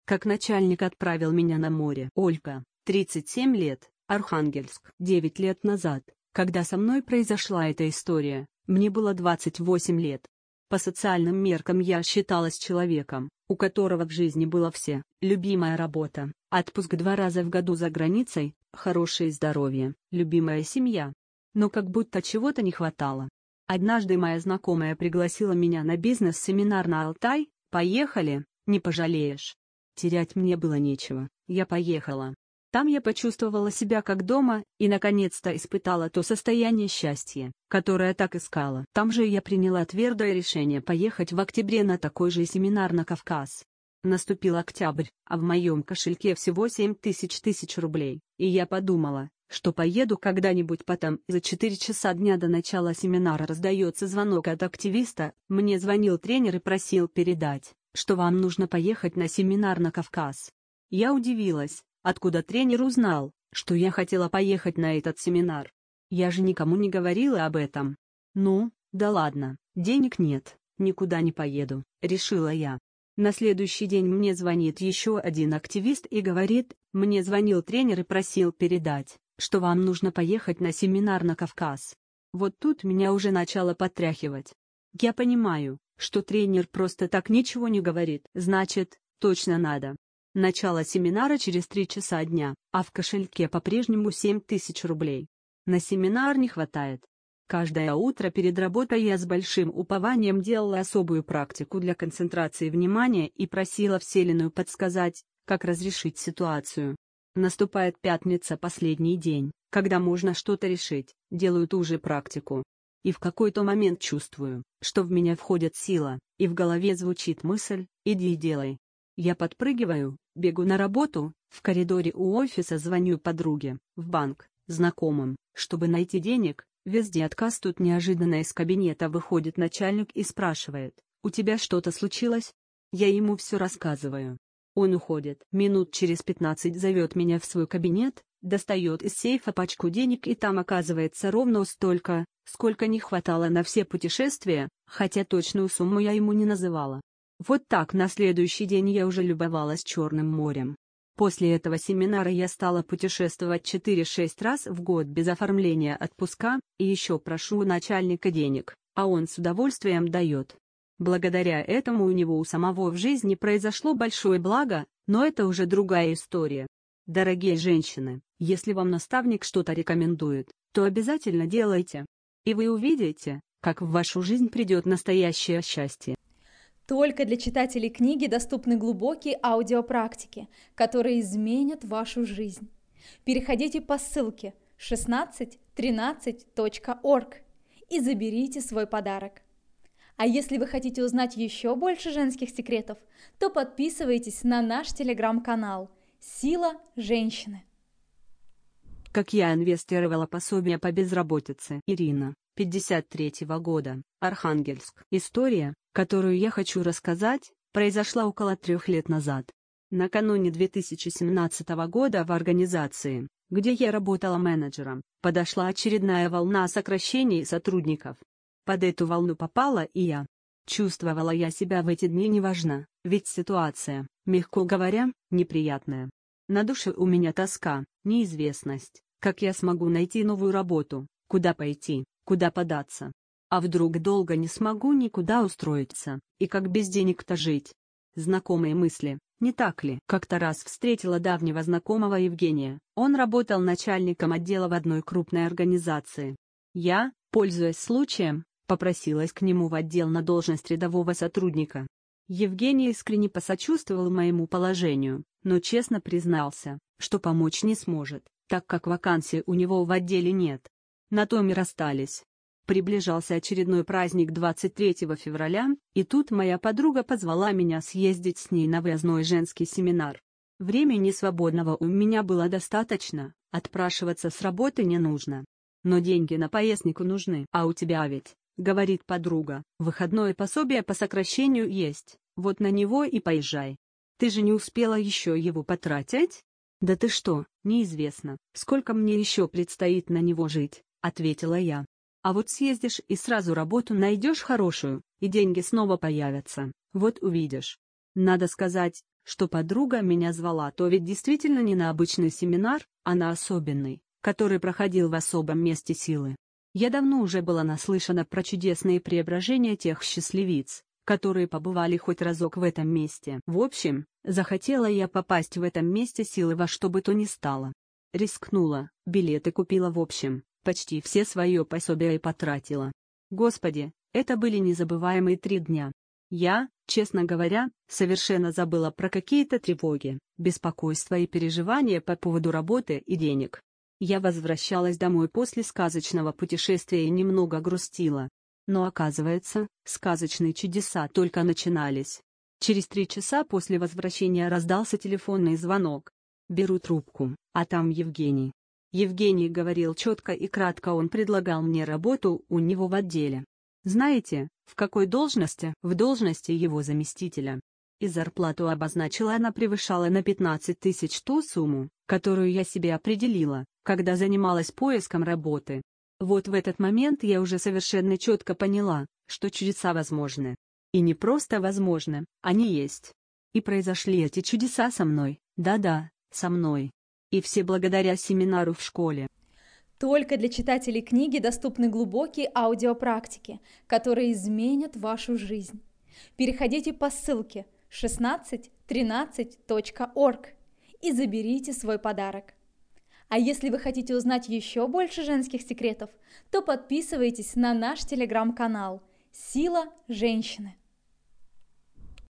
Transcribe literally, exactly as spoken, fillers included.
как начальник отправил меня на море. Ольга, тридцать семь лет, Архангельск. девять лет назад, когда со мной произошла эта история, мне было двадцать восемь лет. По социальным меркам я считалась человеком, у которого в жизни было все: любимая работа, отпуск два раза в году за границей, хорошее здоровье, любимая семья. Но как будто чего-то не хватало. Однажды моя знакомая пригласила меня на бизнес-семинар на Алтай. Поехали, не пожалеешь. Терять мне было нечего, я поехала. Там я почувствовала себя как дома и наконец-то испытала то состояние счастья, которое так искала. Там же я приняла твердое решение поехать в октябре на такой же семинар на Кавказ. Наступил октябрь, а в моем кошельке всего семь тысяч тысяч рублей, и я подумала, что поеду когда-нибудь потом. За четыре часа дня до начала семинара раздается звонок от активиста. Мне звонил тренер и просил передать, что вам нужно поехать на семинар на Кавказ. Я удивилась, откуда тренер узнал, что я хотела поехать на этот семинар. Я же никому не говорила об этом. Ну, да ладно, денег нет, никуда не поеду, решила я. На следующий день мне звонит еще один активист и говорит: мне звонил тренер и просил передать, что вам нужно поехать на семинар на Кавказ. Вот тут меня уже начало потряхивать. Я понимаю, что тренер просто так ничего не говорит. Значит, точно надо. Начало семинара через три часа дня, а в кошельке по-прежнему семь тысяч рублей. На семинар не хватает. Каждое утро перед работой я с большим упованием делала особую практику для концентрации внимания и просила Вселенную подсказать, как разрешить ситуацию. Наступает пятница, последний день, когда можно что-то решить, делаю ту же практику. И в какой-то момент чувствую, что в меня входит сила, и в голове звучит мысль: иди и делай. Я подпрыгиваю, бегу на работу, в коридоре у офиса звоню подруге, в банк, знакомым, чтобы найти денег. Везде отказ. Тут неожиданно из кабинета выходит начальник и спрашивает: у тебя что-то случилось? Я ему все рассказываю. Он уходит. Минут через пятнадцать зовет меня в свой кабинет, достает из сейфа пачку денег, и там оказывается ровно столько, сколько не хватало на все путешествия, хотя точную сумму я ему не называла. Вот так на следующий день я уже любовалась Черным морем. После этого семинара я стала путешествовать четыре-шесть раз в год без оформления отпуска, и еще прошу у начальника денег, а он с удовольствием дает. Благодаря этому у него у самого в жизни произошло большое благо, но это уже другая история. Дорогие женщины, если вам наставник что-то рекомендует, то обязательно делайте. И вы увидите, как в вашу жизнь придет настоящее счастье. Только для читателей книги доступны глубокие аудиопрактики, которые изменят вашу жизнь. Переходите по ссылке шестнадцать тринадцать точка орг и заберите свой подарок. А если вы хотите узнать еще больше женских секретов, то подписывайтесь на наш телеграм-канал «Сила женщины». Как я инвестировала пособие по безработице. Ирина, пятьдесят третьего года, Архангельск. История, которую я хочу рассказать, произошла около трех лет назад. Накануне две тысячи семнадцатого года в организации, где я работала менеджером, подошла очередная волна сокращений сотрудников. Под эту волну попала и я. Чувствовала я себя в эти дни неважно, ведь ситуация, мягко говоря, неприятная. На душе у меня тоска, неизвестность, как я смогу найти новую работу, куда пойти, куда податься. А вдруг долго не смогу никуда устроиться, и как без денег-то жить? Знакомые мысли, не так ли? Как-то раз встретила давнего знакомого Евгения, он работал начальником отдела в одной крупной организации. Я, пользуясь случаем, попросилась к нему в отдел на должность рядового сотрудника. Евгений искренне посочувствовал моему положению, но честно признался, что помочь не сможет, так как вакансий у него в отделе нет. На том и расстались. Приближался очередной праздник двадцать третьего февраля, и тут моя подруга позвала меня съездить с ней на выездной женский семинар. Времени свободного у меня было достаточно, отпрашиваться с работы не нужно. Но деньги на поездку нужны. А у тебя ведь, говорит подруга, выходное пособие по сокращению есть, вот на него и поезжай. Ты же не успела еще его потратить? Да ты что, неизвестно, сколько мне еще предстоит на него жить, ответила я. А вот съездишь и сразу работу найдешь хорошую, и деньги снова появятся, вот увидишь. Надо сказать, что подруга меня звала, то ведь действительно не на обычный семинар, а на особенный, который проходил в особом месте силы. Я давно уже была наслышана про чудесные преображения тех счастливиц, которые побывали хоть разок в этом месте. В общем, захотела я попасть в этом месте силы во что бы то ни стало. Рискнула, билеты купила, в общем, почти все свое пособие и потратила. Господи, это были незабываемые три дня. Я, честно говоря, совершенно забыла про какие-то тревоги, беспокойства и переживания по поводу работы и денег. Я возвращалась домой после сказочного путешествия и немного грустила. Но оказывается, сказочные чудеса только начинались. Через три часа после возвращения раздался телефонный звонок. Беру трубку, а там Евгений. Евгений говорил четко и кратко, он предлагал мне работу у него в отделе. Знаете, в какой должности? В должности его заместителя. И зарплату обозначила она превышала на пятнадцать тысяч ту сумму, которую я себе определила, когда занималась поиском работы. Вот в этот момент я уже совершенно четко поняла, что чудеса возможны. И не просто возможны, они есть. И произошли эти чудеса со мной, да-да, со мной. И все благодаря семинару в школе. Только для читателей книги доступны глубокие аудиопрактики, которые изменят вашу жизнь. Переходите по ссылке шестнадцать тринадцать точка орг и заберите свой подарок. А если вы хотите узнать еще больше женских секретов, то подписывайтесь на наш телеграм-канал «Сила женщины».